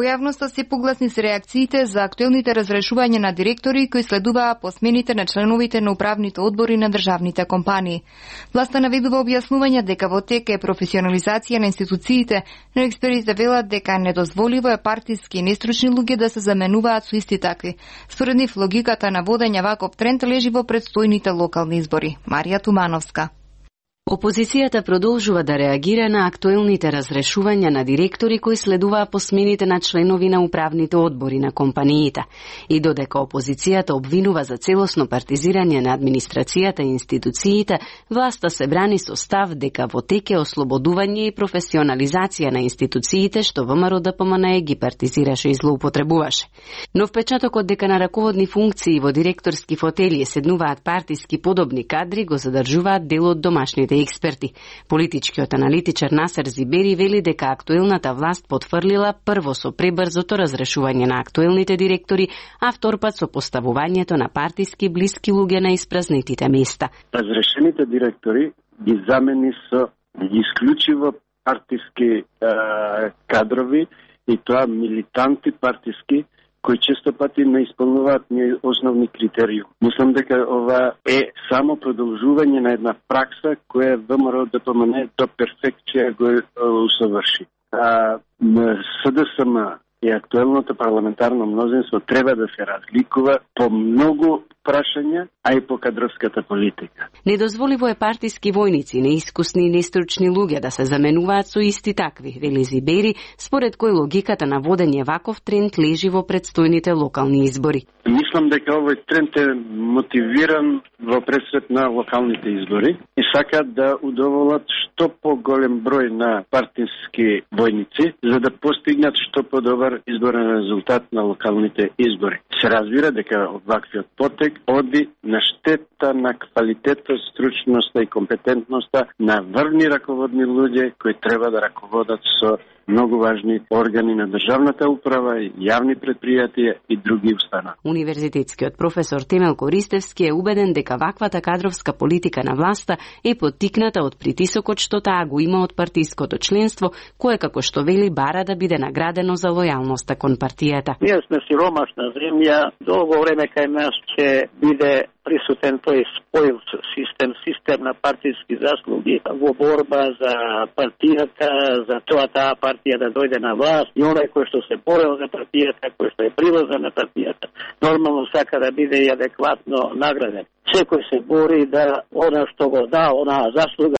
Во јавноста се погласни се реакциите за актуелните разрешувања на директори кои следуваа по смените на членовите на управните одбори на државните компании. Власта наведува објаснување дека во тек е професионализација на институциите, но експертите велат дека недозволиво е партиски и нестручни луѓе да се заменуваат со исти такви. Според нив логиката на водење ваков тренд лежи во предстојните локални избори. Марија Тумановска. Опозицијата продолжува да реагира на актуелните разрешувања на директори кои следуваа по смените на членови на управните одбори на компаниите. И додека опозицијата обвинува за целосно партизирање на администрацијата и институциите, власта се брани со став дека во тек е ослободување и професионализација на институциите што ВМРО ДПМНЕ ги партизираше и злоупотребуваше. Но впечатокот дека на раководни функции во директорски фотели седнуваат партиски подобни кадри го задржуваат дел од домашните експерти. Политичкиот аналитичар Насер Зибери вели дека актуелната власт потврлила прво со пребрзото разрешување на актуелните директори, а втор пат со поставувањето на партиски блиски луѓе на испразнетите места. Разрешените директори ги замени со исклучиво партиски кадрови и тоа милитанти партиски кои често пати не исполнуваат ни основни критериуми. Мислам дека ова е само продолжување на една пракса која ВМРО ДПМНЕ до перфекција го усоврши. СДСМ и актуелното парламентарно мнозинство треба да се разликува по многу прашања, а и по кадровската политика. Недозволиво е партиски војници, неискусни и нестручни луѓе да се заменуваат со исти такви, вели Зибери, според кој логиката на водење ваков тренд лежи во предстојните локални избори. Мислам дека овој тренд е мотивиран во пресрет на локалните избори и сакаат да удоволат што поголем број на партиски војници за да постигнат што подобар изборен резултат на локалните избори. Се разбира дека ваквиот потек оди на штета на квалитетот, стручноста и компетентноста на врвни раководни луѓе кои треба да раководат со многу важни органи на државната управа, јавни предпријатија и други установи. Универзитетскиот професор Темелко Ристевски е убеден дека ваквата кадровска политика на власта е поттикната од притисокот што таа го има од партиското членство, кое како што вели бара да биде наградено за лојалноста кон партијата. Ние сме сиромашна земја, долго време кај нас ќе биде присутен тој споил систем на партиски заслуги во борба за партијата, за тоа таа партија да дојде на власт и оној кој што се борел за партијата, кој што е приврзан на партијата, нормално сака да биде и адекватно награден. Секој се бори да она што го да, онаа заслуга